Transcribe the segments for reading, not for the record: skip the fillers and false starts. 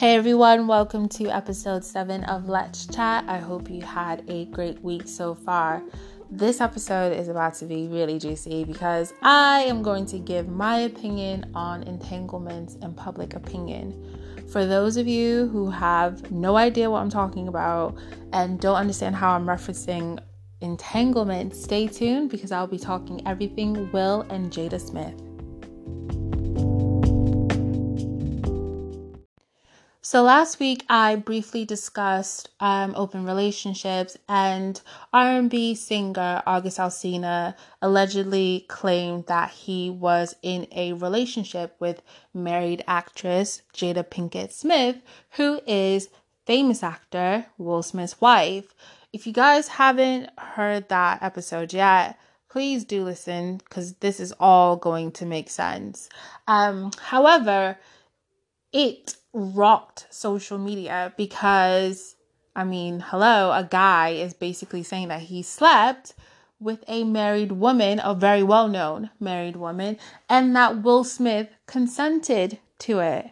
Hey everyone, welcome to episode 7 of Let's Chat. I hope you had a great week so far. This episode is about to be really juicy because I am going to give my opinion on entanglements and public opinion. For those of you who have no idea what I'm talking about and don't understand how I'm referencing entanglement, stay tuned because I'll be talking everything Will and Jada Smith. So last week I briefly discussed open relationships, and R&B singer August Alsina allegedly claimed that he was in a relationship with married actress Jada Pinkett Smith, who is famous actor Will Smith's wife. If you guys haven't heard that episode yet, please do listen because this is all going to make sense. However, it rocked social media because, a guy is basically saying that he slept with a married woman, a very well-known married woman, and that Will Smith consented to it.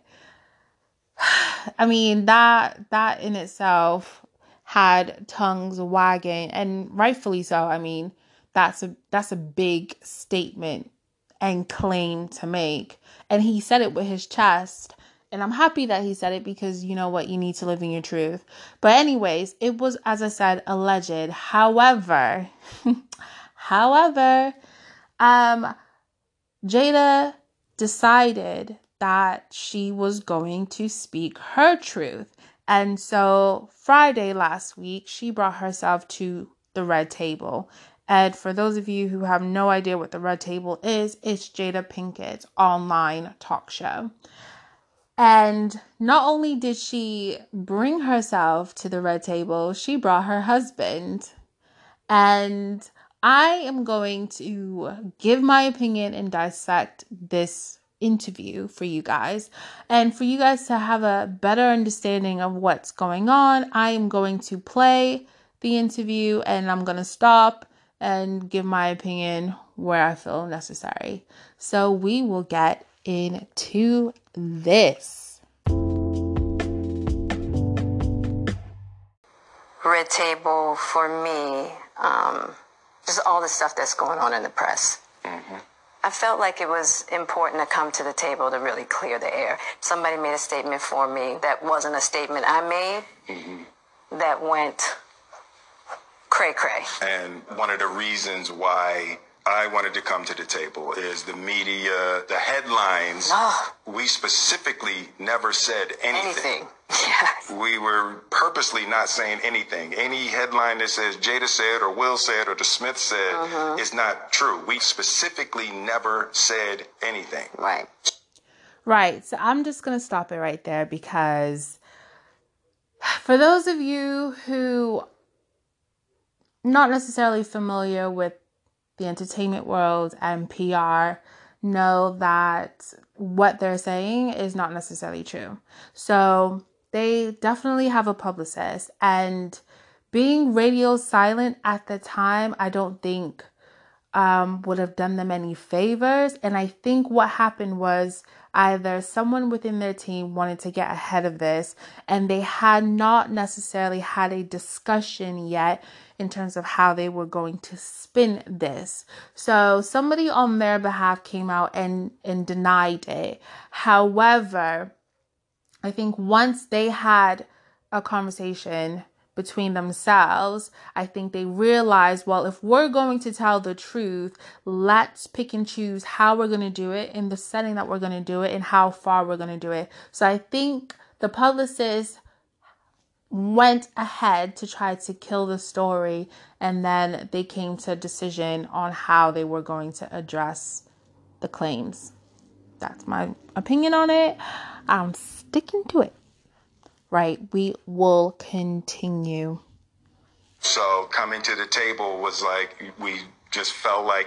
That in itself had tongues wagging, and rightfully so. That's a big statement and claim to make. And he said it with his chest. And I'm happy that he said it because you know what? You need to live in your truth. But anyways, it was, as I said, alleged. However, Jada decided that she was going to speak her truth. And so Friday last week, she brought herself to the Red Table. And for those of you who have no idea what the Red Table is, it's Jada Pinkett's online talk show. And not only did she bring herself to the Red Table, she brought her husband. And I am going to give my opinion and dissect this interview for you guys. And for you guys to have a better understanding of what's going on, I am going to play the interview and I'm going to stop and give my opinion where I feel necessary. So we will get into this. Red Table for me, just all the stuff that's going on in the press. Mm-hmm. I felt like it was important to come to the table to really clear the air. Somebody made a statement for me that wasn't a statement I made, that went cray-cray. And one of the reasons why I wanted to come to the table is the media, the headlines. We specifically never said anything. Yes. We were purposely not saying anything. Any headline that says Jada said or Will said or the Smith said is not true. We specifically never said anything. Right. So I'm just going to stop it right there because for those of you who not necessarily familiar with the entertainment world and PR, know that what they're saying is not necessarily true. So they definitely have a publicist, and being radio silent at the time, I don't think would have done them any favors. And I think what happened was either someone within their team wanted to get ahead of this and they had not necessarily had a discussion yet in terms of how they were going to spin this. So somebody on their behalf came out and denied it. However, I think once they had a conversation between themselves, I think they realized, well, if we're going to tell the truth, let's pick and choose how we're going to do it, in the setting that we're going to do it, and how far we're going to do it. So I think the publicist went ahead to try to kill the story, and then they came to a decision on how they were going to address the claims. That's my opinion on it. I'm sticking to it. Right, we will continue. So coming to the table was like, we just felt like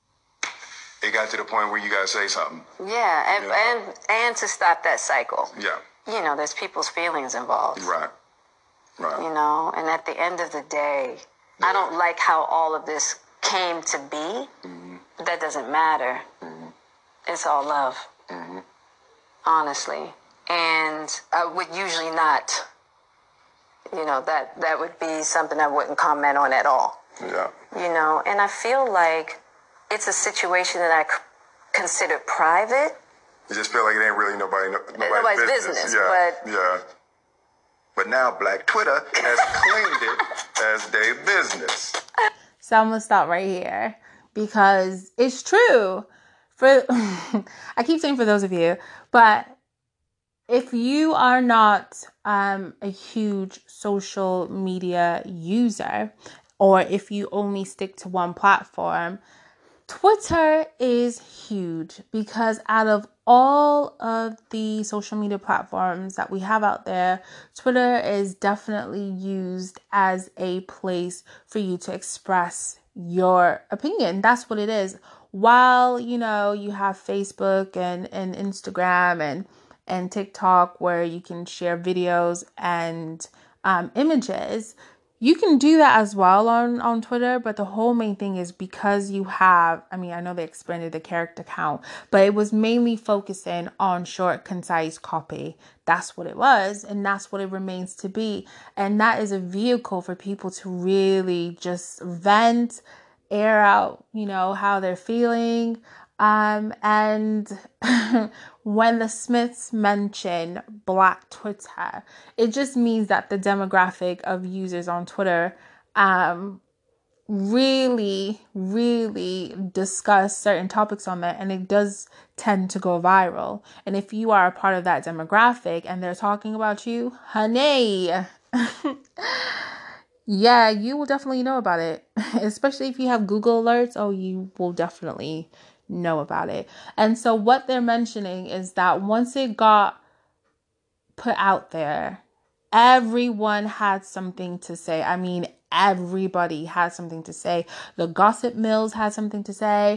it got to the point where you gotta say something. Yeah, and to stop that cycle. Yeah. You know, there's people's feelings involved. Right. You know, and at the end of the day, I don't like how all of this came to be. But that doesn't matter. It's all love. Honestly. And I would usually not, that would be something I wouldn't comment on at all. Yeah. And I feel like it's a situation that I consider private. You just feel like it ain't really nobody's business. Yeah. But now Black Twitter has claimed it as their business. So I'm going to stop right here because it's true. I keep saying for those of you, but if you are not a huge social media user, or if you only stick to one platform, Twitter is huge because out of all of the social media platforms that we have out there, Twitter is definitely used as a place for you to express your opinion. That's what it is. While, you have Facebook and Instagram and TikTok where you can share videos and images, you can do that as well on Twitter, but the whole main thing is because you have, I know they expanded the character count, but it was mainly focusing on short, concise copy. That's what it was, and that's what it remains to be. And that is a vehicle for people to really just vent, air out, how they're feeling. And when the Smiths mention Black Twitter, it just means that the demographic of users on Twitter really, really discuss certain topics on there, and it does tend to go viral. And if you are a part of that demographic and they're talking about you, honey, yeah, you will definitely know about it. Especially if you have Google alerts, you will definitely know about it. And so what they're mentioning is that once it got put out there, everyone had something to say. Everybody had something to say. The gossip mills had something to say.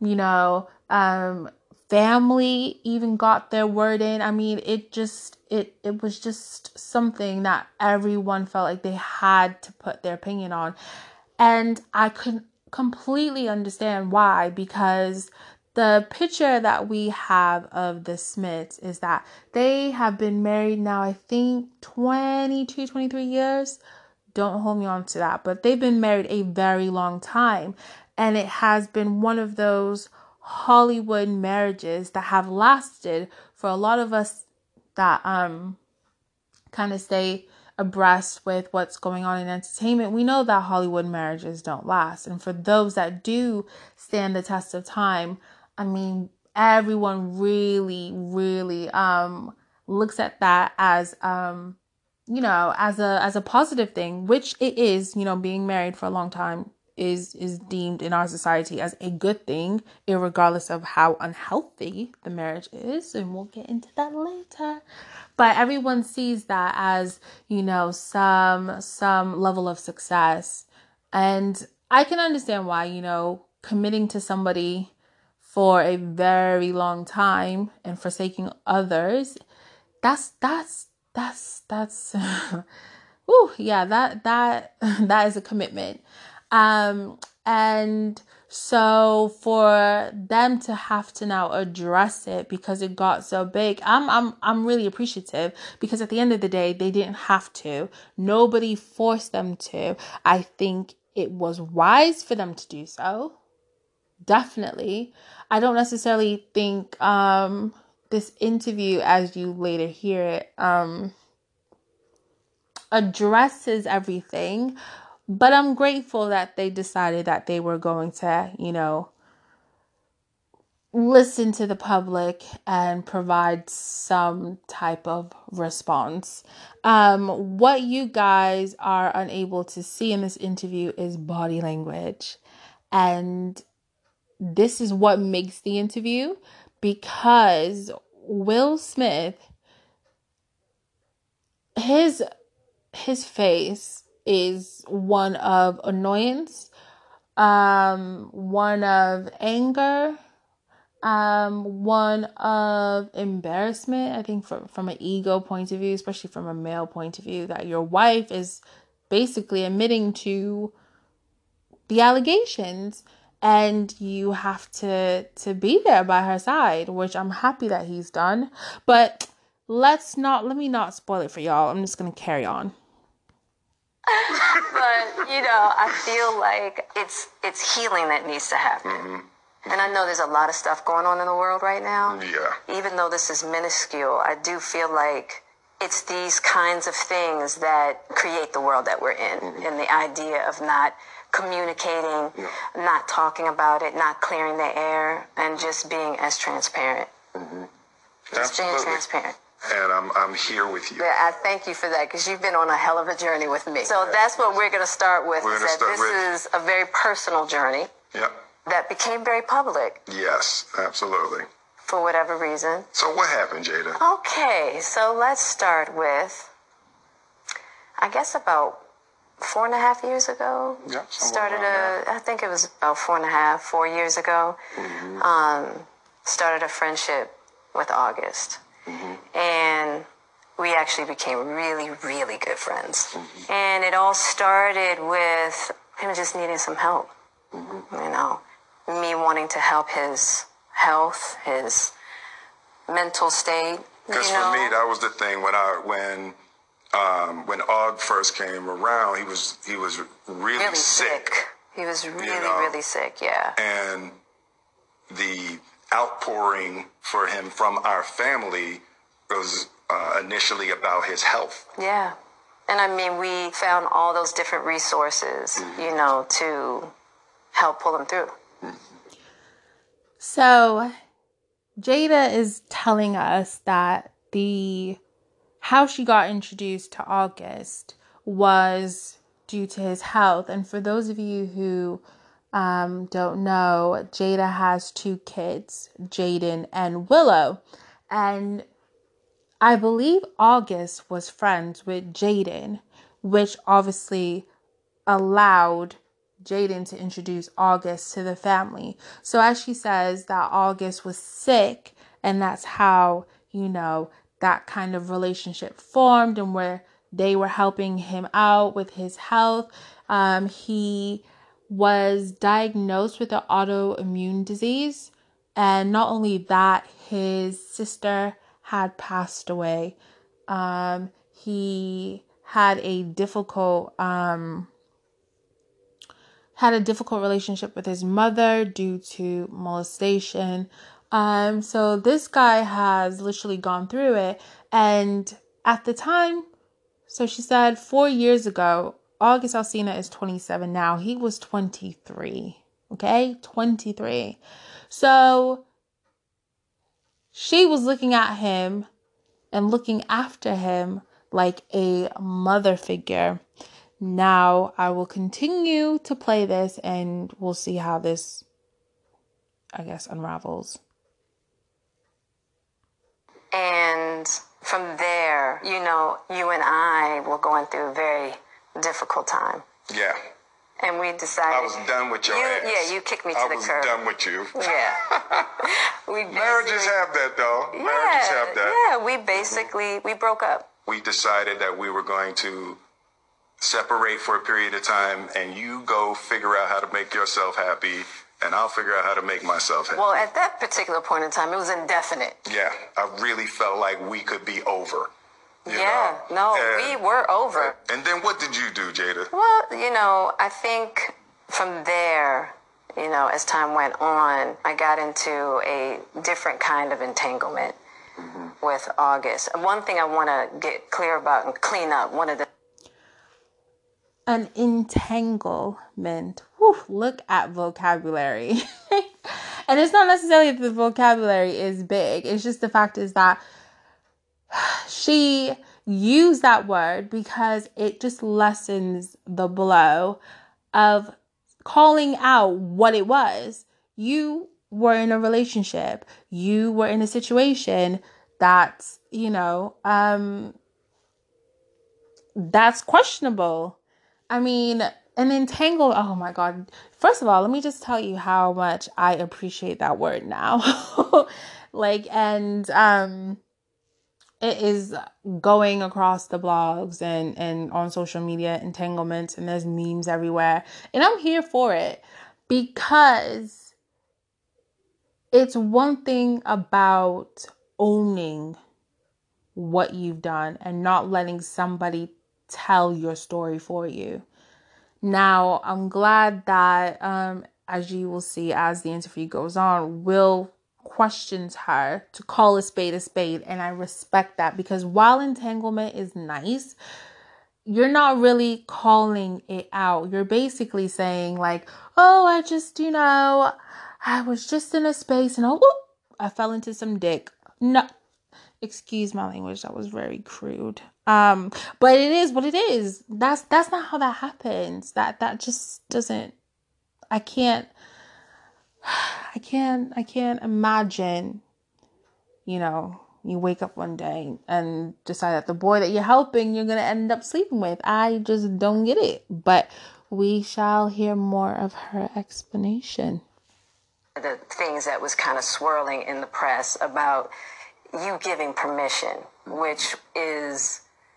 Family even got their word in. It was just something that everyone felt like they had to put their opinion on. And I could completely understand why, because the picture that we have of the Smiths is that they have been married now, I think 22, 23 years. Don't hold me on to that, but they've been married a very long time. And it has been one of those Hollywood marriages that have lasted for a lot of us that kind of stay abreast with what's going on in entertainment. We know that Hollywood marriages don't last. And for those that do stand the test of time, everyone really, really looks at that as as a positive thing, which it is. Being married for a long time is deemed in our society as a good thing, irregardless of how unhealthy the marriage is, and we'll get into that later. But everyone sees that as, some level of success. And I can understand why, committing to somebody for a very long time and forsaking others, that's ooh, yeah, that is a commitment. And so for them to have to now address it because it got so big, I'm really appreciative, because at the end of the day, they didn't have to. Nobody forced them to. I think it was wise for them to do so. Definitely. I don't necessarily think this interview, as you later hear it, addresses everything. But I'm grateful that they decided that they were going to, listen to the public and provide some type of response. What you guys are unable to see in this interview is body language. And this is what makes the interview, because Will Smith, his face is one of annoyance, one of anger, one of embarrassment. I think from an ego point of view, especially from a male point of view, that your wife is basically admitting to the allegations, and you have to be there by her side, which I'm happy that he's done. But let me not spoil it for y'all. I'm just going to carry on. But, I feel like it's healing that needs to happen. Mm-hmm. And I know there's a lot of stuff going on in the world right now. Yeah. Even though this is minuscule, I do feel like it's these kinds of things that create the world that we're in. Mm-hmm. And the idea of not communicating, not talking about it, not clearing the air, and just being as transparent. Mm-hmm. Just being transparent. And I'm here with you. Yeah, I thank you for that, because you've been on a hell of a journey with me. So that's what we're going to start with. This is a very personal journey. Yep. That became very public. Yes, absolutely. For whatever reason. So what happened, Jada? Okay, so let's start with, I guess about 4.5 years ago. Yeah. I think it was about 4 years ago. Mm-hmm. Started a friendship with August. Mm-hmm. And we actually became really, really good friends. Mm-hmm. And it all started with him just needing some help. Mm-hmm. Me wanting to help his health, his mental state. Because for me, that was the thing when Og first came around, he was really sick. He was really sick, yeah. And the outpouring for him from our family was initially about his health. Yeah. And I mean, we found all those different resources, to help pull him through. So Jada is telling us that how she got introduced to August was due to his health. And for those of you who don't know, Jada has 2 kids, Jaden and Willow. And I believe August was friends with Jaden, which obviously allowed Jaden to introduce August to the family. So as she says that August was sick, and that's how, that kind of relationship formed, and where they were helping him out with his health. He was diagnosed with an autoimmune disease. And not only that, his sister had passed away. He had a difficult relationship with his mother due to molestation. So this guy has literally gone through it. And at the time, so she said 4 years ago, August Alsina is 27 now. He was 23. Okay? 23. So she was looking at him and looking after him like a mother figure. Now, I will continue to play this and we'll see how this, I guess, unravels. And from there, you and I were going through a very difficult time. Yeah. And we decided... I was done with your ass. Yeah, you kicked me to the curb. I was done with you. Yeah. Marriages have that, though. Marriages have that. Yeah, we broke up. We decided that we were going to separate for a period of time, and you go figure out how to make yourself happy, and I'll figure out how to make myself happy. Well, at that particular point in time, it was indefinite. Yeah, I really felt like we could be over. We were over. And then what did you do, Jada? Well, I think from there, as time went on, I got into a different kind of entanglement with August. One thing I want to get clear about and clean up, an entanglement. Whew, look at vocabulary. And it's not necessarily that the vocabulary is big. It's just the fact is that she used that word because it just lessens the blow of calling out what it was. You were in a relationship. You were in a situation that's, that's questionable. I mean, an entangled, oh my God. First of all, let me just tell you how much I appreciate that word now. It is going across the blogs and on social media, entanglements, and there's memes everywhere. And I'm here for it because it's one thing about owning what you've done and not letting somebody tell your story for you. Now, I'm glad that, as you will see as the interview goes on, Will questions her to call a spade, and I respect that, because while entanglement is nice, you're not really calling it out. You're basically saying like, oh, I just, I was just in a space and I fell into some dick. No, excuse my language, that was very crude. But it is what it is. That's not how that happens. That just doesn't, I can't imagine, you wake up one day and decide that the boy that you're helping, you're going to end up sleeping with. I just don't get it. But we shall hear more of her explanation. The things that was kind of swirling in the press about you giving permission, which is,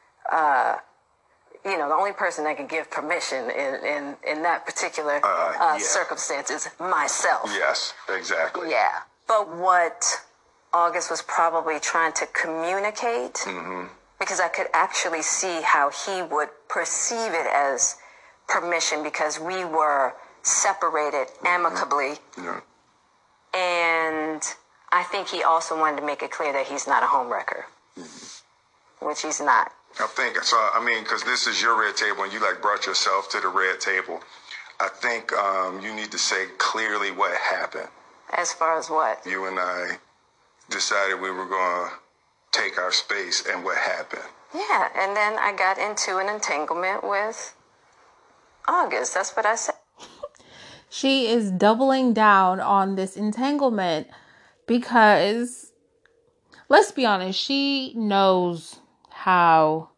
the only person that can give permission in that particular circumstance is myself. Yes, exactly. Yeah. But what August was probably trying to communicate, because I could actually see how he would perceive it as permission, because we were separated amicably. Yeah. And I think he also wanted to make it clear that he's not a homewrecker, which he's not. I think so. I mean, because this is your red table and you brought yourself to the red table. I think you need to say clearly what happened. As far as what? You and I decided we were going to take our space, and what happened. Yeah, and then I got into an entanglement with August. That's what I said. She is doubling down on this entanglement because, let's be honest, she knows how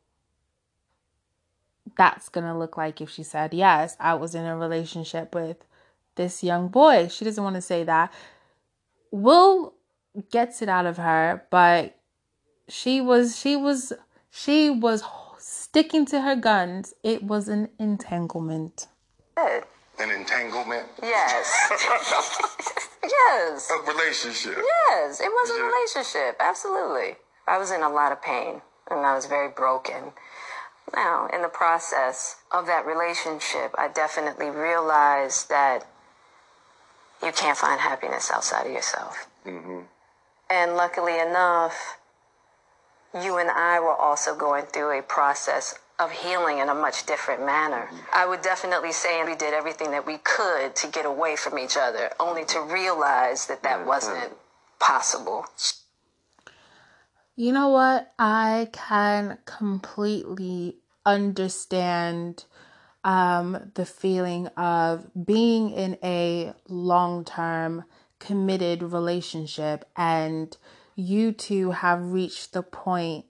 that's going to look like if she said, yes, I was in a relationship with this young boy. She doesn't want to say that. Will gets it out of her, but she was sticking to her guns. It was an entanglement. An entanglement? Yes. Yes. A relationship. Yes, it was a relationship. Absolutely. I was in a lot of pain and I was very broken. Now, in the process of that relationship, I definitely realized that you can't find happiness outside of yourself. Mm-hmm. And luckily enough, you and I were also going through a process of healing in a much different manner. I would definitely say we did everything that we could to get away from each other, only to realize that that wasn't possible. You know what? I can completely understand the feeling of being in a long-term committed relationship and you two have reached the point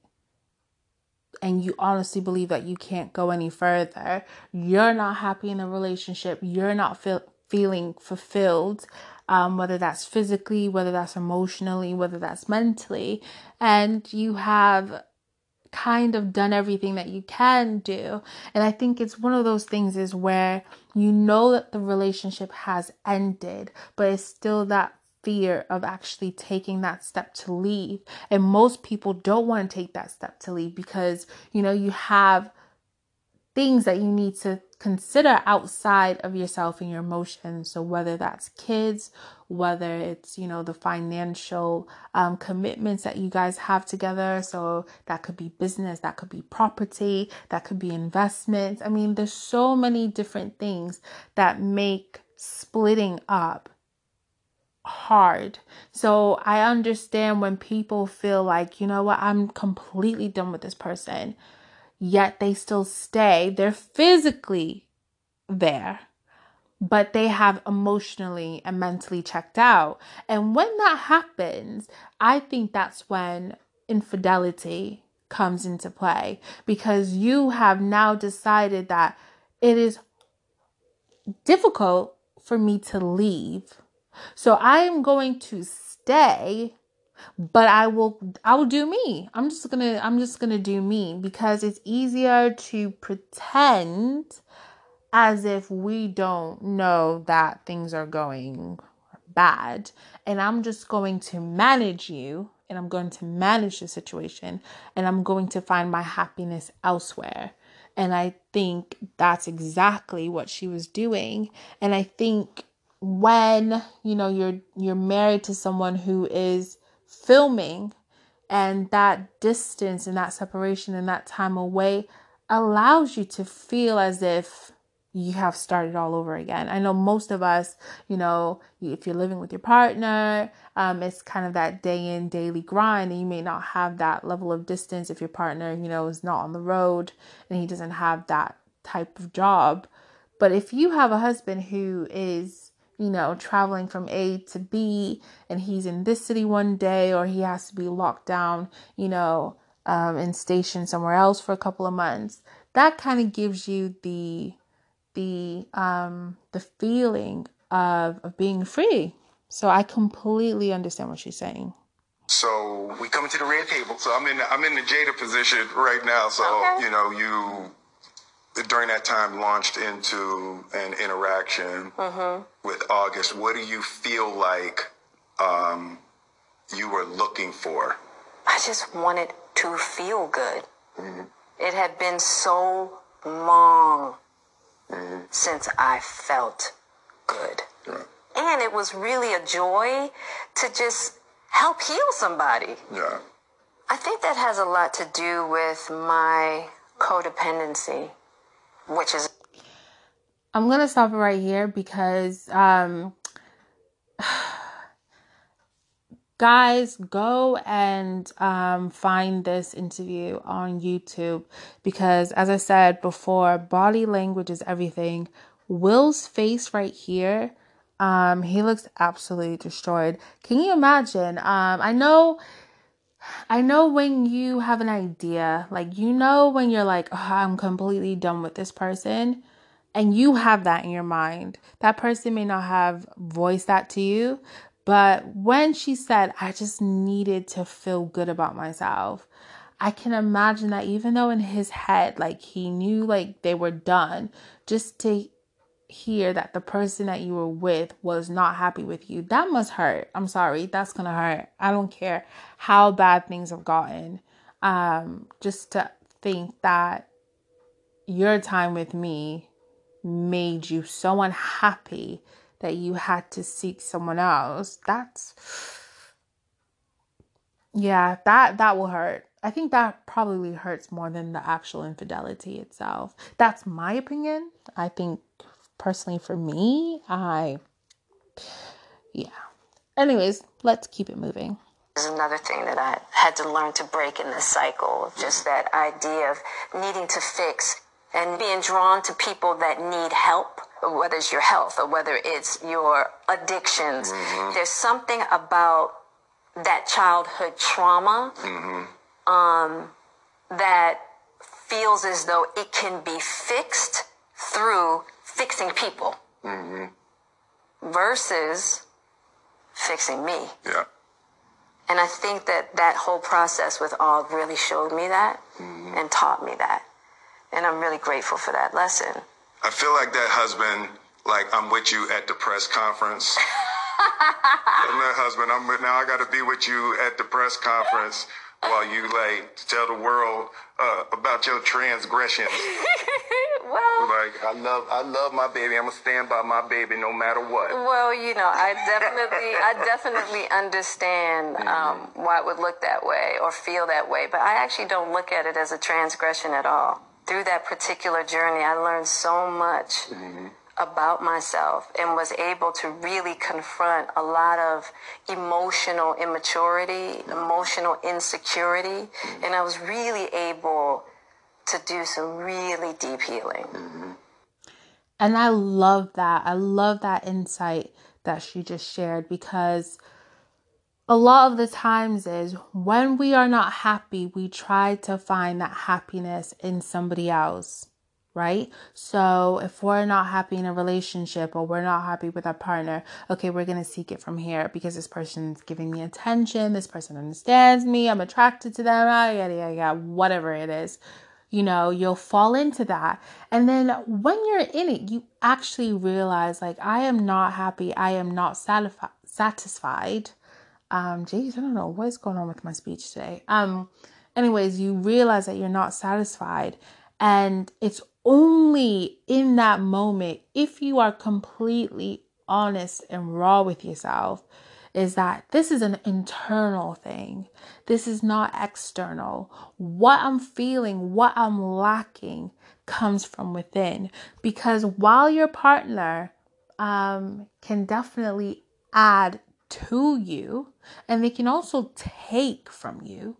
and you honestly believe that you can't go any further. You're not happy in the relationship. You're not feeling fulfilled, whether that's physically, whether that's emotionally, whether that's mentally. And you have kind of done everything that you can do. And I think it's one of those things is where you know that the relationship has ended, but it's still that fear of actually taking that step to leave. And most people don't want to take that step to leave because, you have things that you need to consider outside of yourself and your emotions. So whether that's kids, whether it's, the financial commitments that you guys have together. So that could be business, that could be property, that could be investments. I mean, there's so many different things that make splitting up hard. So I understand when people feel like, I'm completely done with this person, yet they still stay. They're physically there, but they have emotionally and mentally checked out. And when that happens, I think that's when infidelity comes into play, because you have now decided that it is difficult for me to leave. So I am going to stay, but I will do me. I'm just going to do me, because it's easier to pretend as if we don't know that things are going bad. And I'm just going to manage you and I'm going to manage the situation, and I'm going to find my happiness elsewhere. And I think that's exactly what she was doing. And I think when, you're married to someone who is filming, and that distance and that separation and that time away allows you to feel as if you have started all over again. I know most of us, if you're living with your partner, it's kind of that day in, daily grind, and you may not have that level of distance if your partner, is not on the road and he doesn't have that type of job. But if you have a husband who is, traveling from A to B, and he's in this city one day, or he has to be locked down, and stationed somewhere else for a couple of months, that kind of gives you the feeling of being free. So I completely understand what she's saying. So we come into the red table. So I'm in the Jada position right now. So Okay. You during that time launched into an interaction with August. What do you feel like you were looking for? I just wanted to feel good. It had been so long since I felt good. Right. And it was really a joy to just help heal somebody. Yeah. I think that has a lot to do with my codependency, which is... I'm going to stop it right here because, guys, go and find this interview on YouTube, because as I said before, body language is everything. Will's face right here, he looks absolutely destroyed. Can you imagine? I know when you have an idea, like, when you're like, oh, I'm completely done with this person, and you have that in your mind. That person may not have voiced that to you, but when she said, I just needed to feel good about myself, I can imagine that even though in his head, like, he knew, like, they were done, just to hear that the person that you were with was not happy with you, that must hurt. I'm sorry, that's gonna hurt. I don't care how bad things have gotten. Just to think that your time with me made you so unhappy that you had to seek someone else. That will hurt. I think that probably hurts more than the actual infidelity itself. That's my opinion. I think personally for me, Anyways, let's keep it moving. Is another thing that I had to learn to break in this cycle of just that idea of needing to fix and being drawn to people that need help, whether it's your health or whether it's your addictions. There's something about that childhood trauma that feels as though it can be fixed through fixing people versus fixing me. Yeah. And I think that whole process with Og really showed me that and taught me that. And I'm really grateful for that lesson. I feel like that husband, like, I'm with you at the press conference. I'm that husband. Now I got to be with you at the press conference while you, like, tell the world about your transgressions. Well, Like, I love my baby. I'm gonna stand by my baby no matter what. well, I definitely understand why it would look that way or feel that way, but I actually don't look at it as a transgression at all. Through that particular journey, I learned so much about myself and was able to really confront a lot of emotional immaturity, emotional insecurity, and I was really able to do some really deep healing. And I love that. I love that insight that she just shared, because a lot of the times is when we are not happy, we try to find that happiness in somebody else, right? So if we're not happy in a relationship or we're not happy with our partner, okay, we're going to seek it from here because this person's giving me attention. This person understands me. I'm attracted to them. Yada, whatever it is. You'll fall into that. And then when you're in it, you actually realize, like, I am not happy. I am not satisfied. Geez, I don't know what's going on with my speech today. Anyways, you realize that you're not satisfied, and it's only in that moment, if you are completely honest and raw with yourself, is that this is an internal thing. This is not external. What I'm feeling, what I'm lacking comes from within. Because while your partner can definitely add to you, and they can also take from you,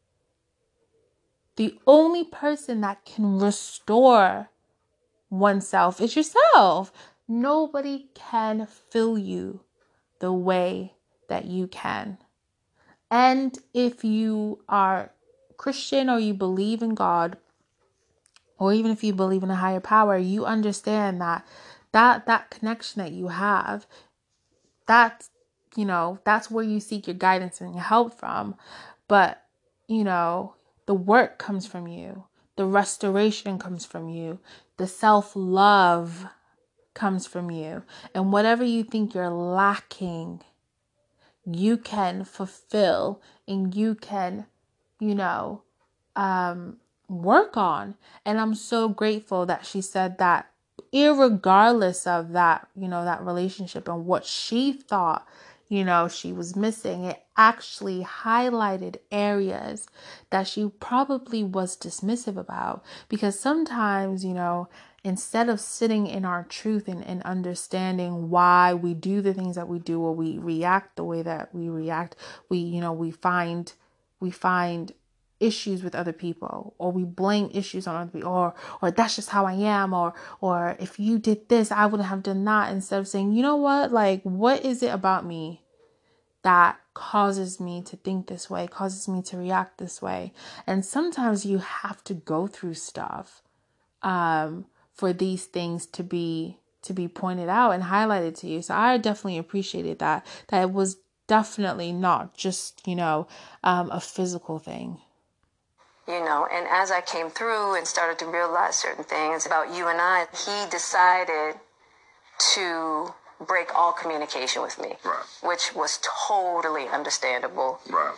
the only person that can restore oneself is yourself. Nobody can fill you the way that you can. And if you are Christian, or you believe in God, or even if you believe in a higher power, you understand that connection that you have, that's where you seek your guidance and your help from. But, the work comes from you. The restoration comes from you. The self-love comes from you. And whatever you think you're lacking, you can fulfill, and you can, work on. And I'm so grateful that she said that, irregardless of that, that relationship and what she thought, she was missing, it actually highlighted areas that she probably was dismissive about. Because sometimes, instead of sitting in our truth and understanding why we do the things that we do, or we react the way that we react, we find issues with other people, or we blame issues on other people, or that's just how I am, or if you did this, I wouldn't have done that, instead of saying, you know what, like, what is it about me that causes me to think this way, causes me to react this way? And sometimes you have to go through stuff for these things to be pointed out and highlighted to you. So I definitely appreciated that it was definitely not just, a physical thing. And as I came through and started to realize certain things about you and I, he decided to break all communication with me, right, which was totally understandable. Right.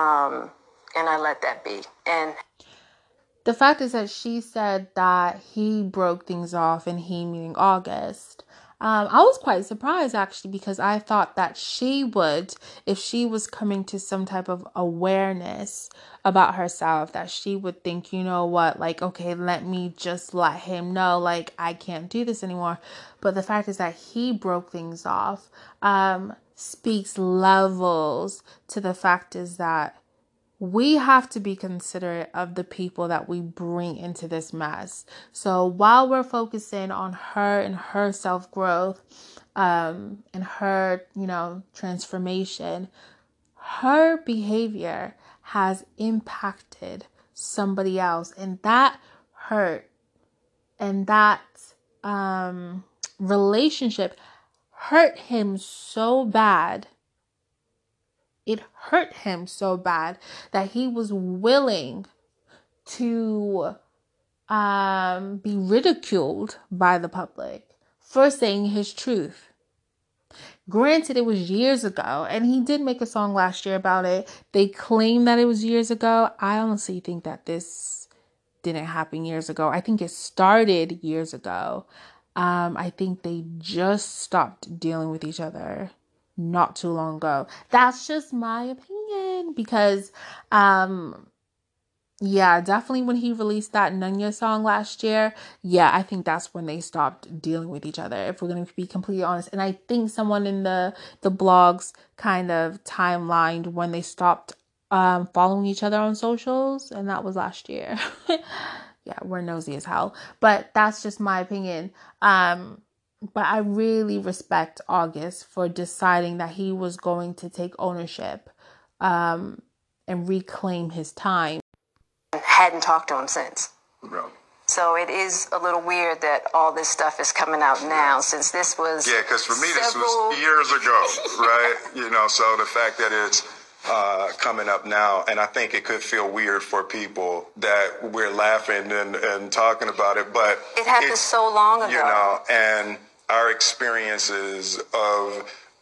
And I let that be. And the fact is that she said that he broke things off, and he meaning August. I was quite surprised, actually, because I thought that she would, if she was coming to some type of awareness about herself, that she would think, you know what, like, okay, let me just let him know, like, I can't do this anymore. But the fact is that he broke things off, speaks levels to the fact is that we have to be considerate of the people that we bring into this mess. So while we're focusing on her and her self-growth, and her, transformation, her behavior has impacted somebody else, and that hurt, and that relationship hurt him so bad. It hurt him so bad that he was willing to be ridiculed by the public for saying his truth. Granted, it was years ago, and he did make a song last year about it. They claim that it was years ago. I honestly think that this didn't happen years ago. I think it started years ago. I think they just stopped dealing with each other not too long ago. That's just my opinion, because definitely when he released that Nunya song last year, I think that's when they stopped dealing with each other, if we're going to be completely honest. And I think someone in the blogs kind of timelined when they stopped following each other on socials, and that was last year. We're nosy as hell, but that's just my opinion. But I really respect August for deciding that he was going to take ownership and reclaim his time. Hadn't talked to him since. No. So it is a little weird that all this stuff is coming out now, since this was... Yeah, because for me, this was years ago, right? So the fact that it's coming up now, and I think it could feel weird for people that we're laughing and talking about it, but... It happened so long ago. And our experiences of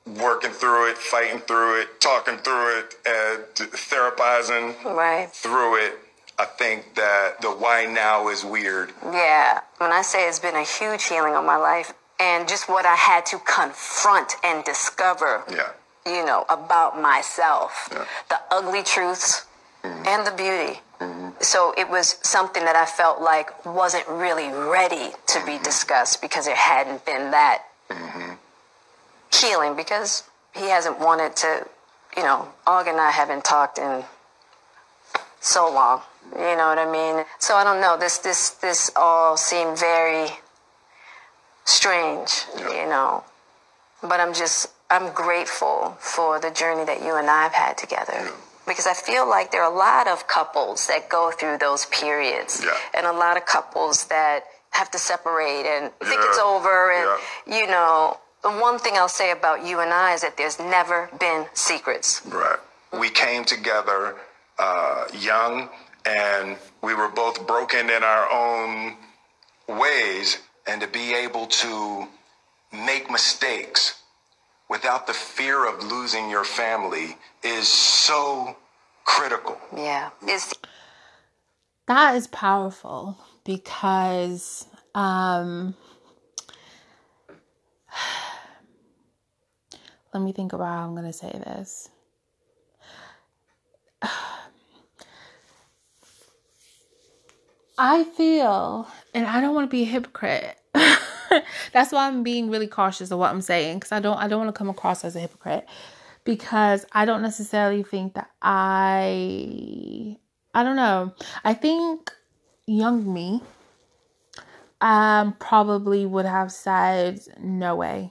working through it, fighting through it, talking through it, therapizing through it. I think that the why now is weird. Yeah. When I say it's been a huge healing on my life, and just what I had to confront and discover, you know, about myself, the ugly truths and the beauty. So it was something that I felt like wasn't really ready to be discussed because there hadn't been that healing, because he hasn't wanted to, you know, Og and I haven't talked in so long. You know what I mean? So I don't know. This all seemed very strange, you know. But I'm grateful for the journey that you and I have had together. Because I feel like there are a lot of couples that go through those periods. And a lot of couples that have to separate and think it's over. And, you know, the one thing I'll say about you and I is that there's never been secrets. Right. We came together young, and we were both broken in our own ways. And to be able to make mistakes without the fear of losing your family is so critical. Yeah. That is powerful, because let me think about how I'm going to say this. I feel, and I don't want to be a hypocrite. That's why I'm being really cautious of what I'm saying, because I don't want to come across as a hypocrite, because I don't necessarily think that I don't know. I think young me probably would have said no way.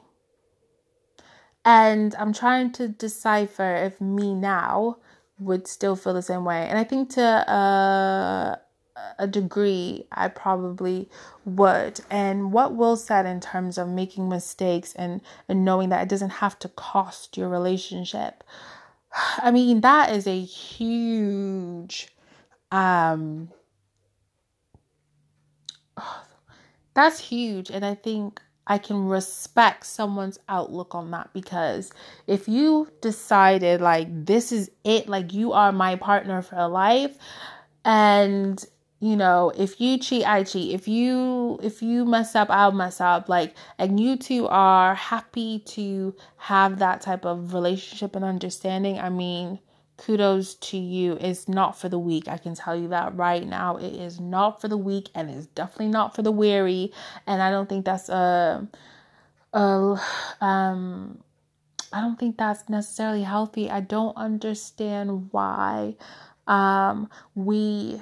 And I'm trying to decipher if me now would still feel the same way. And I think to a degree, I probably would. And what Will said in terms of making mistakes and knowing that it doesn't have to cost your relationship. I mean, that is a huge, that's huge. And I think I can respect someone's outlook on that, because if you decided like, this is it, like you are my partner for life, and you know, if you cheat, I cheat. If you mess up, I'll mess up. Like, and you two are happy to have that type of relationship and understanding. I mean, kudos to you. It's not for the weak. I can tell you that right now. It is not for the weak, and it's definitely not for the weary. And I don't think that's I don't think that's necessarily healthy. I don't understand why we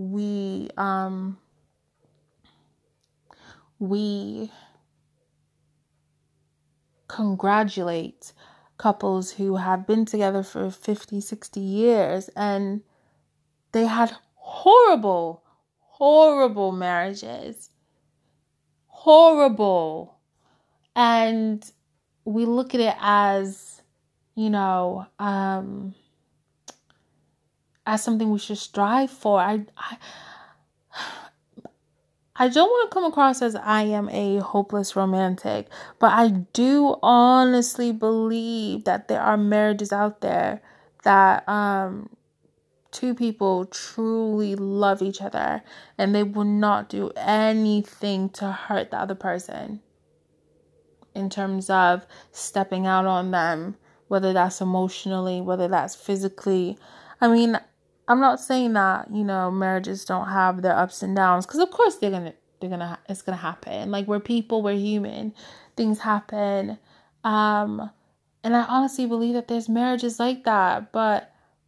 congratulate couples who have been together for 50, 60 years and they had horrible marriages. Horrible. And we look at it as, you know, as something we should strive for. I don't want to come across as I am a hopeless romantic, but I do honestly believe that there are marriages out there that two people truly love each other and they will not do anything to hurt the other person in terms of stepping out on them, whether that's emotionally, whether that's physically. I mean, I'm not saying that, you know, marriages don't have their ups and downs, because of course it's gonna happen. Like, we're people, we're human, things happen. And I honestly believe that there's marriages like that, but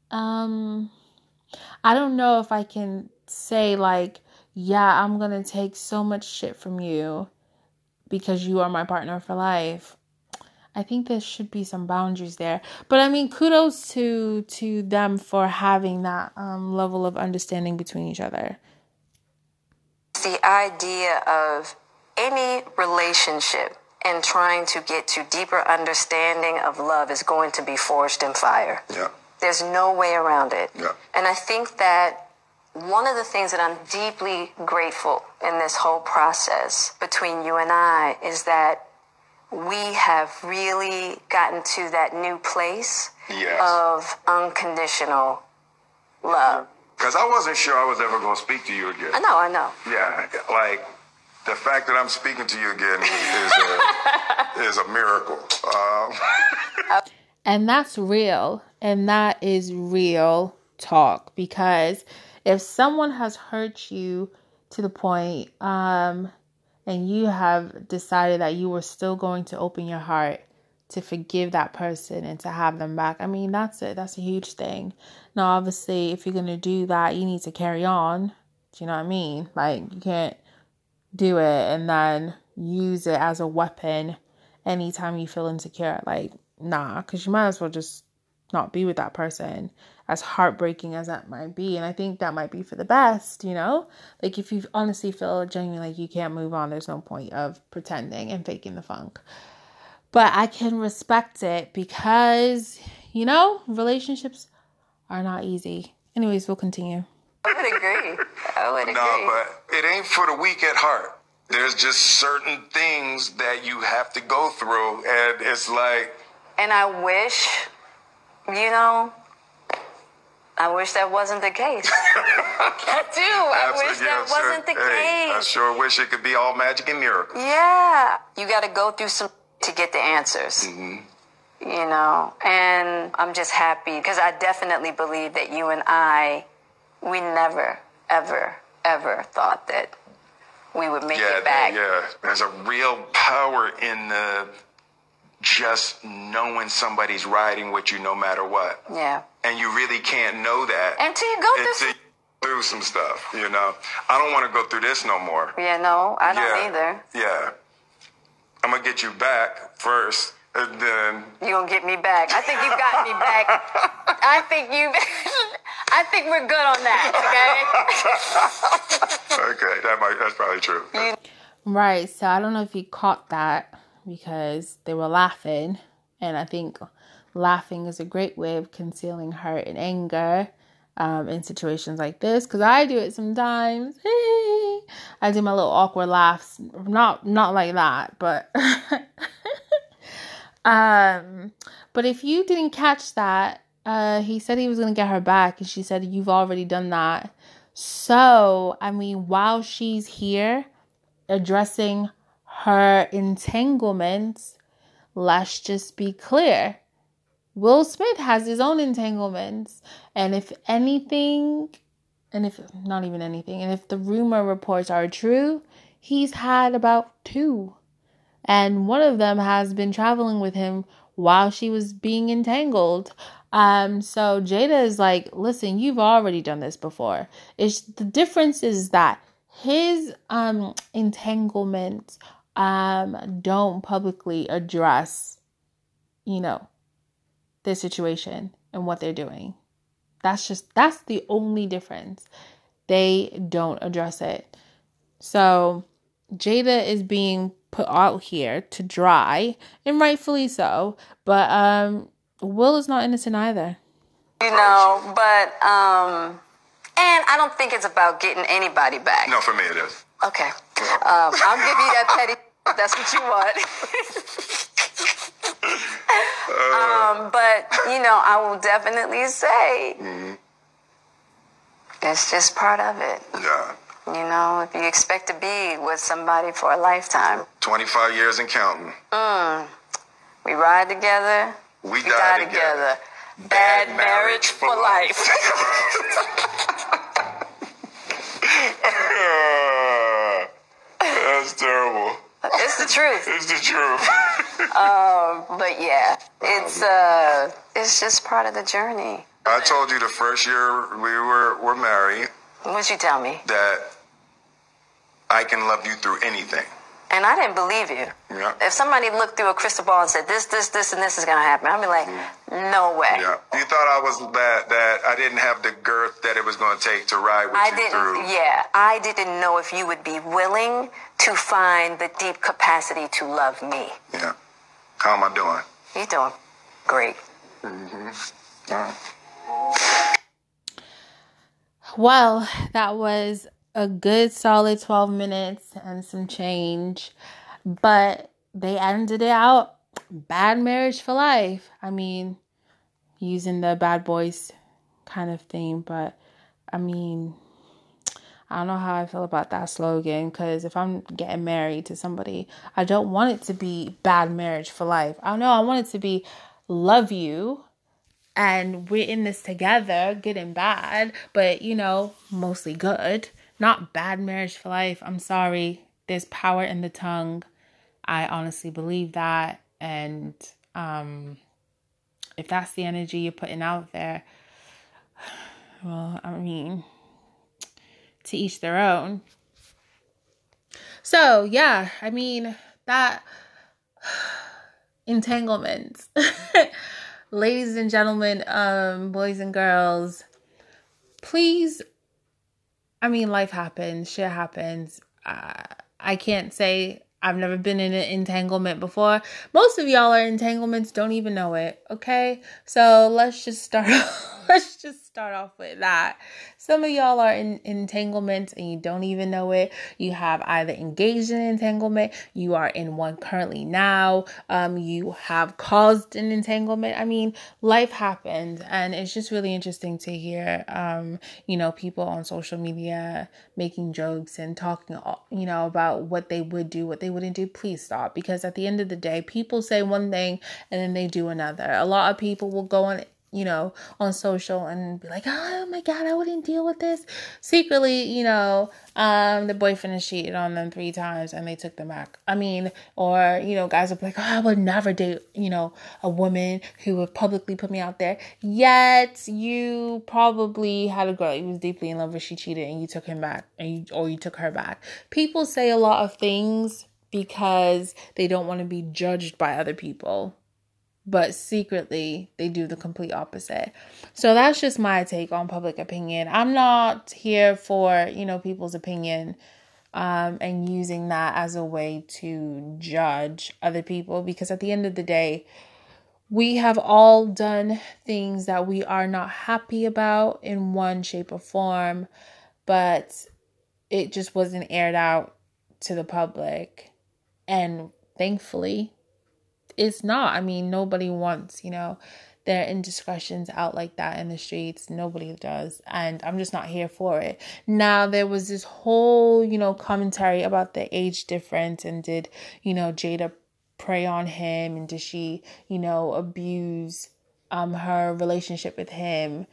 I don't know if I can say like, yeah, I'm gonna take so much shit from you because you are my partner for life. I think there should be some boundaries there. But I mean, kudos to them for having that level of understanding between each other. The idea of any relationship and trying to get to deeper understanding of love is going to be forged in fire. Yeah. There's no way around it. Yeah. And I think that one of the things that I'm deeply grateful in this whole process between you and I is that we have really gotten to that new place Yes. of unconditional love. Because I wasn't sure I was ever going to speak to you again. I know. Yeah, like the fact that I'm speaking to you again is a miracle. And that's real. And that is real talk. Because if someone has hurt you to the point, and you have decided that you were still going to open your heart to forgive that person and to have them back, I mean, that's it. That's a huge thing. Now, obviously, if you're going to do that, you need to carry on. Do you know what I mean? Like, you can't do it and then use it as a weapon anytime you feel insecure. Like, nah, because you might as well just not be with that person, as heartbreaking as that might be. And I think that might be for the best, you know? Like, if you honestly feel genuinely like you can't move on, there's no point of pretending and faking the funk. But I can respect it because, you know, relationships are not easy. Anyways, we'll continue. I would agree. No, but it ain't for the weak at heart. There's just certain things that you have to go through, and it's like... And I wish, I wish that wasn't the case. I do. I wish that wasn't the case. I sure wish it could be all magic and miracles. Yeah. You got to go through some to get the answers. Mm-hmm. And I'm just happy because I definitely believe that you and I, we never, ever, ever thought that we would make it back. Yeah, there's a real power in the just knowing somebody's riding with you no matter what. Yeah. And you really can't know that until you go through some stuff, I don't want to go through this no more. Yeah, no, I don't either. Yeah. I'm going to get you back first, and then... You're going to get me back. I think you got me back. I think we're good on that, okay? Okay, that's probably true. Right, so I don't know if you caught that because they were laughing, and I think laughing is a great way of concealing hurt and anger in situations like this, because I do it sometimes. I do my little awkward laughs, not like that, but but if you didn't catch that, he said he was gonna get her back, and she said you've already done that. So I mean, while she's here addressing her entanglements, let's just be clear. Will Smith has his own entanglements. And if anything, and if not even anything, and if the rumor reports are true, he's had about 2. And one of them has been traveling with him while she was being entangled. So Jada is like, listen, you've already done this before. The difference is that his entanglements don't publicly address, their situation and what they're doing. That's the only difference. They don't address it. So Jada is being put out here to dry, and rightfully so. But Will is not innocent either. But and I don't think it's about getting anybody back. No, for me it is. Okay. I'll give you that petty. That's what you want. But I will definitely say it's just part of it. Yeah. If you expect to be with somebody for a lifetime. 25 years and counting. We ride together. We die together. Bad marriage for life. That's terrible. It's the truth. It's the truth. But yeah, it's just part of the journey. I told you the first year we were married. What'd you tell me? That I can love you through anything. And I didn't believe you. Yeah. If somebody looked through a crystal ball and said, this, and this is going to happen, I'd be like, no way. Yeah. You thought I was that I didn't have the girth that it was going to take to ride with you through. Yeah. I didn't know if you would be willing to find the deep capacity to love me. Yeah. How am I doing? You're doing great. Well, that was a good solid 12 minutes and some change. But they ended it out bad marriage for life. I mean, using the Bad Boys kind of thing, but I mean, I don't know how I feel about that slogan, because if I'm getting married to somebody, I don't want it to be bad marriage for life. I don't know. I want it to be love you and we're in this together, good and bad, but mostly good, not bad marriage for life. I'm sorry. There's power in the tongue. I honestly believe that. And if that's the energy you're putting out there, well, I mean, to each their own. So, yeah, I mean, that entanglement. Ladies and gentlemen, boys and girls, please, I mean, life happens, shit happens. I can't say I've never been in an entanglement before. Most of y'all are entanglements, don't even know it, okay? So let's just start off with that. Some of y'all are in entanglements and you don't even know it. You have either engaged in entanglement, you are in one currently now, you have caused an entanglement. I mean, life happens, and it's just really interesting to hear, people on social media making jokes and talking, about what they would do, what they wouldn't do. Please stop, because at the end of the day, people say one thing and then they do another. A lot of people will go on social and be like, oh my God, I wouldn't deal with this. Secretly, the boyfriend has cheated on them 3 times and they took them back. I mean, or, guys will be like, oh, I would never date, a woman who would publicly put me out there. Yet you probably had a girl you was deeply in love with, she cheated and you took him back, or you took her back. People say a lot of things because they don't want to be judged by other people, but secretly they do the complete opposite. So that's just my take on public opinion. I'm not here for, people's opinion and using that as a way to judge other people, because at the end of the day, we have all done things that we are not happy about in one shape or form, but it just wasn't aired out to the public. And thankfully, it's not. I mean, nobody wants, their indiscretions out like that in the streets. Nobody does. And I'm just not here for it. Now, there was this whole, commentary about the age difference, and did, Jada prey on him, and did she, abuse her relationship with him,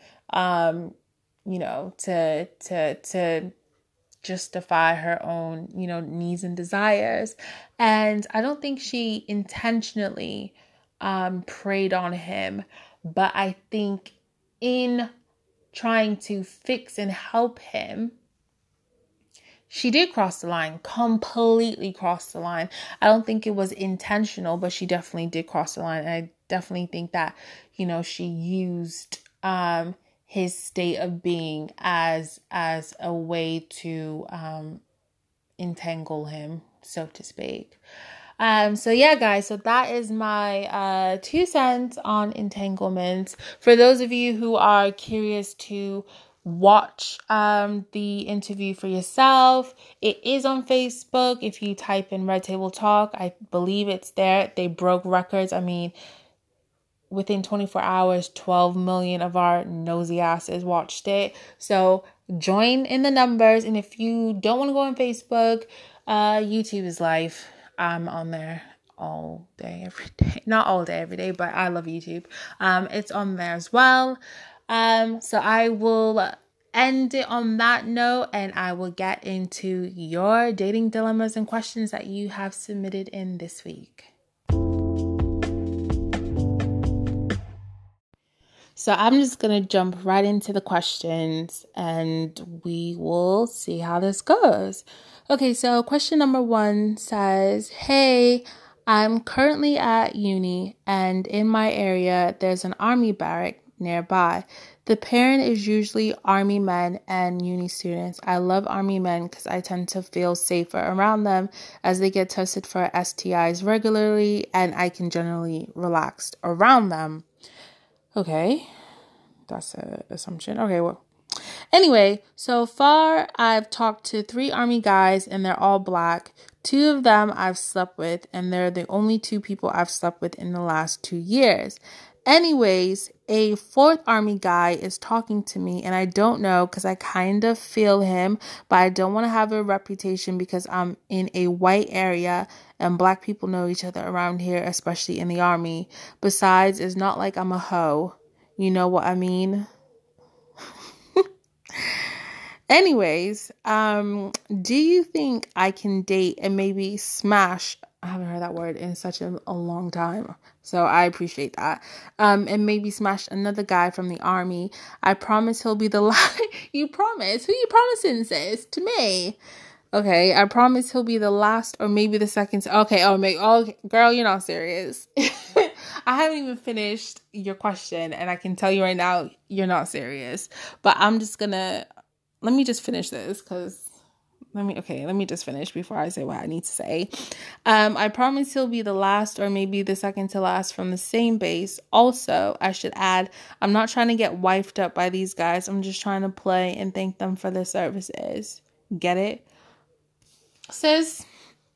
to justify her own, needs and desires. And I don't think she intentionally preyed on him, but I think in trying to fix and help him, she did cross the line, completely cross the line. I don't think it was intentional, but she definitely did cross the line. And I definitely think that, she used his state of being as a way to entangle him, so to speak. So yeah, guys, so that is my 2 cents on entanglements. For those of you who are curious to watch the interview for yourself, it is on Facebook. If you type in Red Table Talk, I believe it's there. They broke records. I mean, within 24 hours, 12 million of our nosy asses watched it. So join in the numbers. And if you don't want to go on Facebook, YouTube is live. I'm on there all day, every day. Not all day, every day, but I love YouTube. It's on there as well. So I will end it on that note, and I will get into your dating dilemmas and questions that you have submitted in this week. So I'm just going to jump right into the questions and we will see how this goes. Okay, so question number 1 says, hey, I'm currently at uni and in my area, there's an army barrack nearby. The parent is usually army men and uni students. I love army men because I tend to feel safer around them as they get tested for STIs regularly and I can generally relax around them. Okay, that's an assumption. Okay, well, anyway, so far I've talked to 3 army guys and they're all black. 2 of them I've slept with, and they're the only 2 people I've slept with in the last 2 years. Anyways, a 4th Army guy is talking to me, and I don't know because I kind of feel him, but I don't want to have a reputation because I'm in a white area and Black people know each other around here, especially in the Army. Besides, it's not like I'm a hoe. You know what I mean? Anyways, do you think I can date and maybe smash? I haven't heard that word in such a long time, so I appreciate that. And maybe smash another guy from the Army. I promise he'll be the last. You promise? Who you promising, sis? To me? Okay, I promise he'll be the last or maybe the second. Okay, girl, you're not serious. I haven't even finished your question, and I can tell you right now, you're not serious. But I'm just gonna. Let me just finish this because let me just finish before I say what I need to say. I promise he'll be the last or maybe the second to last from the same base. Also, I should add, I'm not trying to get wifed up by these guys. I'm just trying to play and thank them for their services. Get it? Sis?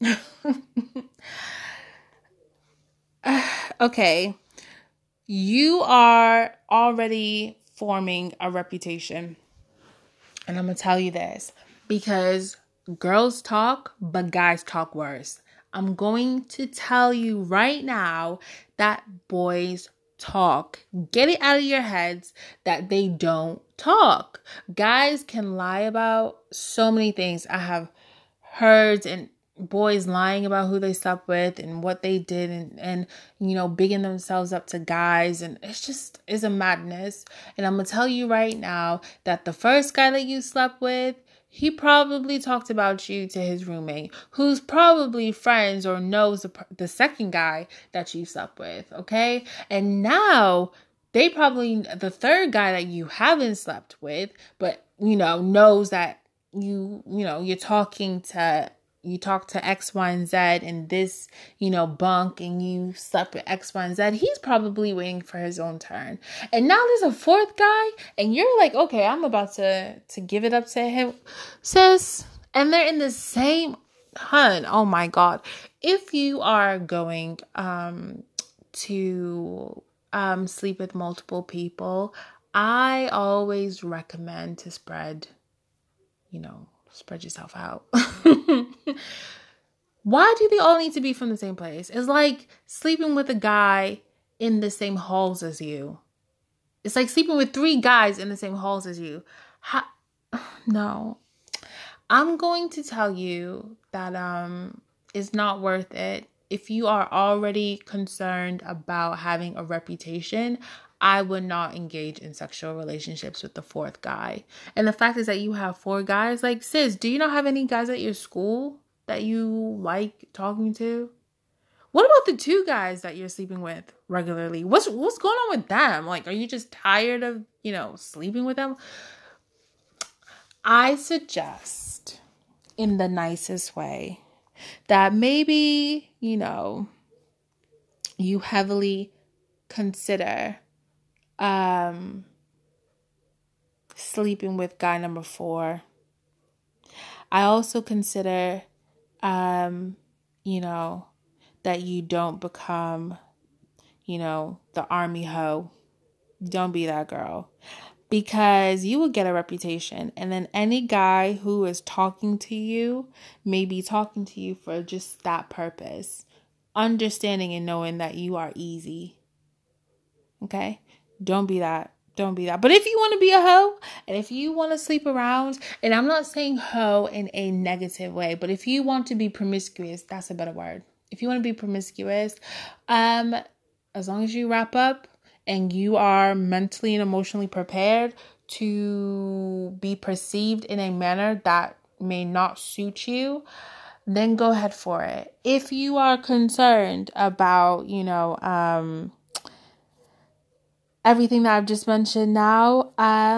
Okay. You are already forming a reputation. And I'm going to tell you this, because girls talk, but guys talk worse. I'm going to tell you right now that boys talk. Get it out of your heads that they don't talk. Guys can lie about so many things. I have heard and boys lying about who they slept with and what they did and bigging themselves up to guys, and it's a madness. And I'm gonna tell you right now that the first guy that you slept with, he probably talked about you to his roommate, who's probably friends or knows the second guy that you slept with, okay? And now they probably, the third guy that you haven't slept with, but knows that you talk to X, Y, and Z and this, bunk, and you slept with X, Y, and Z. He's probably waiting for his own turn. And now there's a 4th guy, and you're like, okay, I'm about to give it up to him, sis. And they're in the same, oh my God. If you are going to sleep with multiple people, I always recommend to spread yourself out. Why do they all need to be from the same place? It's like sleeping with a guy in the same halls as you. It's like sleeping with 3 guys in the same halls as you. No. I'm going to tell you that it's not worth it. If you are already concerned about having a reputation, I would not engage in sexual relationships with the 4th guy. And the fact is that you have 4 guys. Like, sis, do you not have any guys at your school that you like talking to? What about the 2 guys that you're sleeping with regularly? What's going on with them? Like, are you just tired of, sleeping with them? I suggest, in the nicest way, that maybe, you heavily consider sleeping with guy number 4. I also consider, that you don't become, the Army hoe. Don't be that girl, because you will get a reputation, and then any guy who is talking to you may be talking to you for just that purpose, understanding and knowing that you are easy. Okay? Don't be that. But if you want to be a hoe, and if you want to sleep around, and I'm not saying hoe in a negative way, but if you want to be promiscuous, that's a better word. If you want to be promiscuous, as long as you wrap up and you are mentally and emotionally prepared to be perceived in a manner that may not suit you, then go ahead for it. If you are concerned about, everything that I've just mentioned now,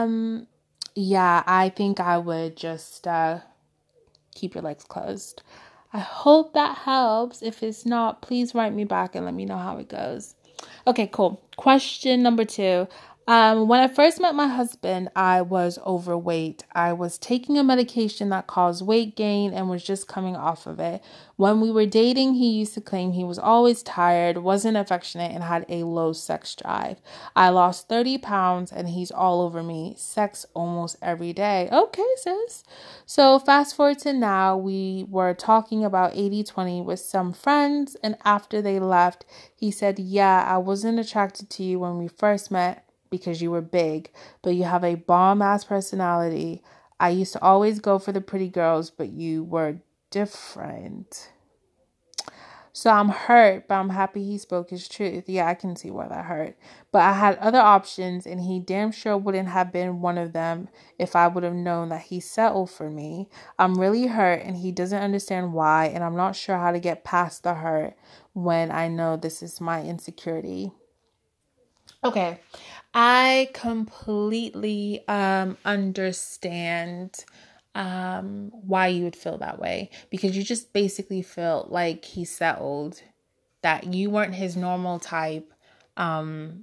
I think I would just keep your legs closed. I hope that helps. If it's not, please write me back and let me know how it goes. Okay, cool. Question number 2. When I first met my husband, I was overweight. I was taking a medication that caused weight gain and was just coming off of it. When we were dating, he used to claim he was always tired, wasn't affectionate, and had a low sex drive. I lost 30 pounds and he's all over me. Sex almost every day. Okay, sis. So fast forward to now, we were talking about 80-20 with some friends, and after they left, he said, yeah, I wasn't attracted to you when we first met because you were big, but you have a bomb-ass personality. I used to always go for the pretty girls, but you were different. So I'm hurt, but I'm happy he spoke his truth. Yeah, I can see why that hurt. But I had other options, and he damn sure wouldn't have been one of them if I would have known that he settled for me. I'm really hurt, and he doesn't understand why, and I'm not sure how to get past the hurt when I know this is my insecurity. Okay, I completely understand why you would feel that way, because you just basically feel like he settled, that you weren't his normal type, and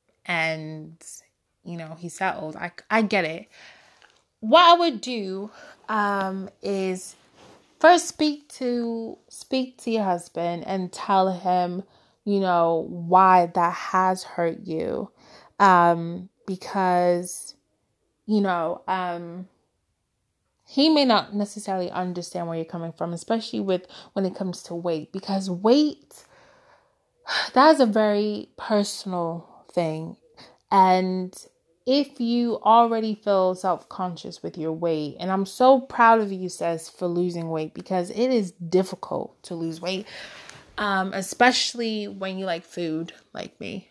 he settled. I get it. What I would do is first speak to your husband and tell him why that has hurt you. Because, he may not necessarily understand where you're coming from, especially when it comes to weight, because weight, that is a very personal thing. And if you already feel self-conscious with your weight, and I'm so proud of you, sis, for losing weight, because it is difficult to lose weight. Especially when you like food like me.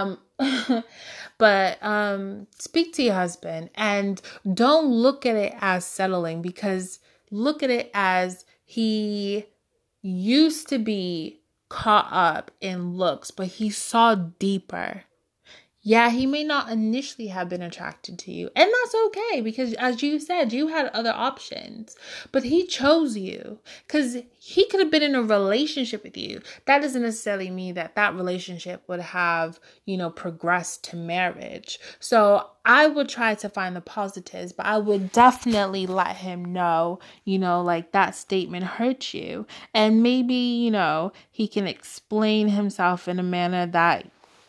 But speak to your husband and don't look at it as settling, because look at it as he used to be caught up in looks, but he saw deeper. Yeah, he may not initially have been attracted to you, and that's okay, because as you said, you had other options, but he chose you because he could have been in a relationship with you. That doesn't necessarily mean that relationship would have, progressed to marriage. So I would try to find the positives, but I would definitely let him know, like that statement hurt you. And maybe, he can explain himself in a manner that,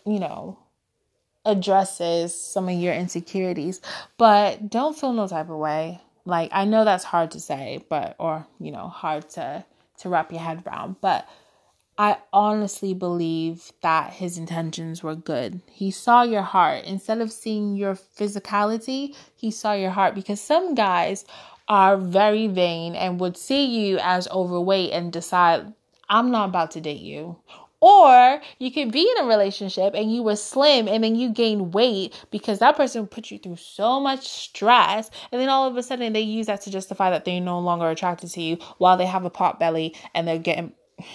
addresses some of your insecurities, but don't feel no type of way. Like, I know that's hard to say, hard to wrap your head around, but I honestly believe that his intentions were good. He saw your heart. Instead of seeing your physicality, he saw your heart, because some guys are very vain and would see you as overweight and decide, I'm not about to date you. Or you could be in a relationship and you were slim and then you gain weight because that person put you through so much stress. And then all of a sudden they use that to justify that they're no longer attracted to you while they have a pot belly and they're getting...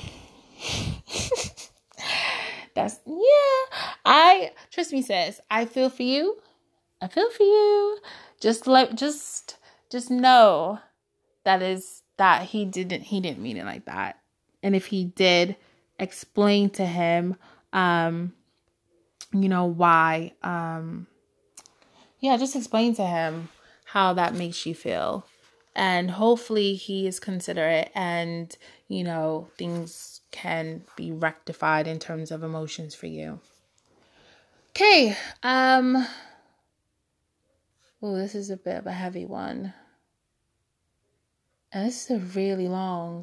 Trust me, sis, I feel for you. Just know that he didn't mean it like that. And if he did, explain to him, why. Just explain to him how that makes you feel. And hopefully he is considerate and, things can be rectified in terms of emotions for you. Okay. This is a bit of a heavy one. And this is a really long,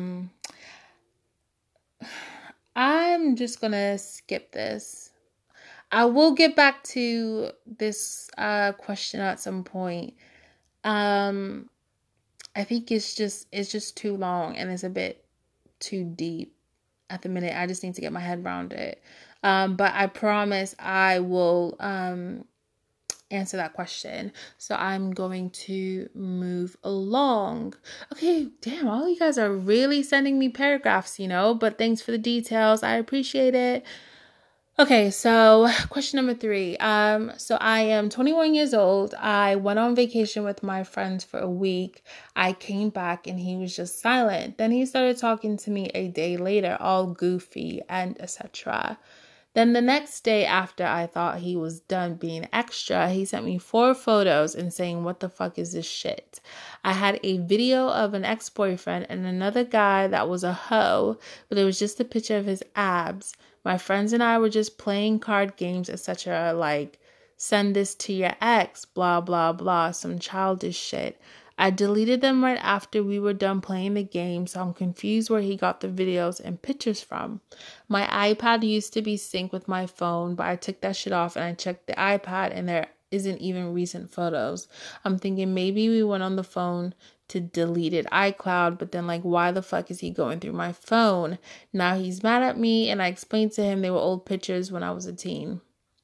I'm just going to skip this. I will get back to this question at some point. I think it's just too long and it's a bit too deep at the minute. I just need to get my head around it. But I promise I will answer that question. So I'm going to move along. Okay, damn, all you guys are really sending me paragraphs, but thanks for the details. I appreciate it. Okay, so question number 3. So I am 21 years old. I went on vacation with my friends for a week. I came back and he was just silent. Then he started talking to me a day later, all goofy and etc. Then the next day after I thought he was done being extra, he sent me 4 photos and saying, what the fuck is this shit? I had a video of an ex-boyfriend and another guy that was a hoe, but it was just a picture of his abs. My friends and I were just playing card games, etc. Like, send this to your ex, blah, blah, blah, some childish shit. I deleted them right after we were done playing the game, so I'm confused where he got the videos and pictures from. My iPad used to be synced with my phone, but I took that shit off and I checked the iPad and there isn't even recent photos. I'm thinking maybe we went on the phone to deleted iCloud, but then like, why the fuck is he going through my phone? Now he's mad at me, and I explained to him they were old pictures when I was a teen.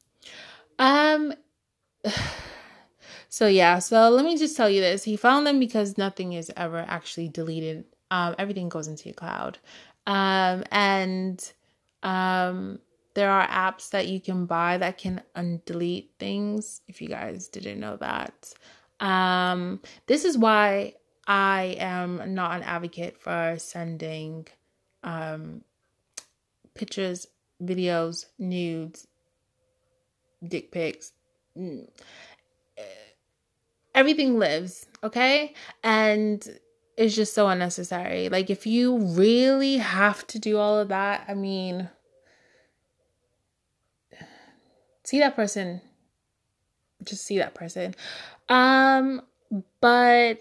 So let me just tell you this. He found them because nothing is ever actually deleted. Everything goes into your cloud. There are apps that you can buy that can undelete things, if you guys didn't know that. This is why I am not an advocate for sending pictures, videos, nudes, dick pics. Everything lives, okay? And it's just so unnecessary. Like, if you really have to do all of that, I mean, see that person. Just see that person. But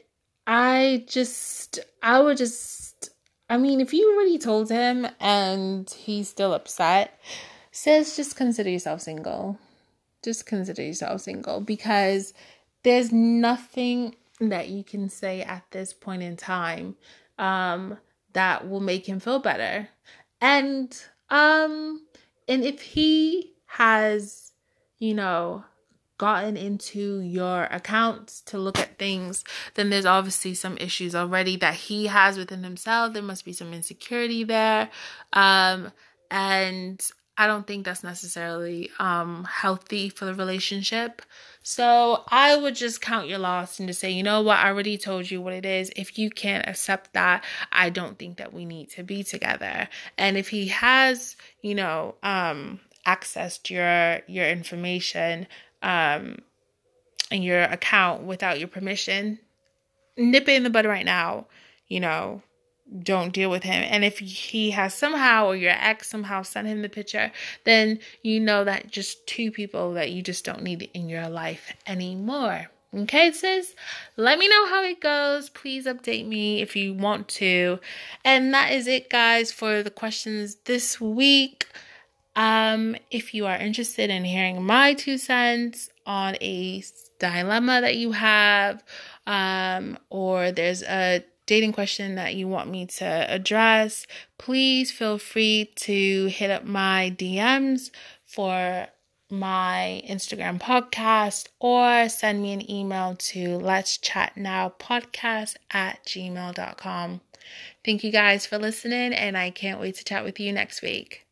if you already told him and he's still upset, sis, just consider yourself single. Just consider yourself single, because there's nothing that you can say at this point in time that will make him feel better. And if he has, gotten into your accounts to look at things, then there's obviously some issues already that he has within himself. There must be some insecurity there. And I don't think that's necessarily healthy for the relationship. So I would just count your loss and just say, you know what, I already told you what it is. If you can't accept that, I don't think that we need to be together. And if he has, accessed your information and your account without your permission, nip it in the bud right now. Don't deal with him. And if he has somehow, or your ex somehow sent him the picture, then that just 2 people that you just don't need in your life anymore. Okay, sis? Let me know how it goes. Please update me if you want to. And that is it, guys, for the questions this week. If you are interested in hearing my 2 cents on a dilemma that you have, or there's a dating question that you want me to address, please feel free to hit up my DMs for my Instagram podcast, or send me an email to letschatnowpodcast@gmail.com. Thank you guys for listening, and I can't wait to chat with you next week.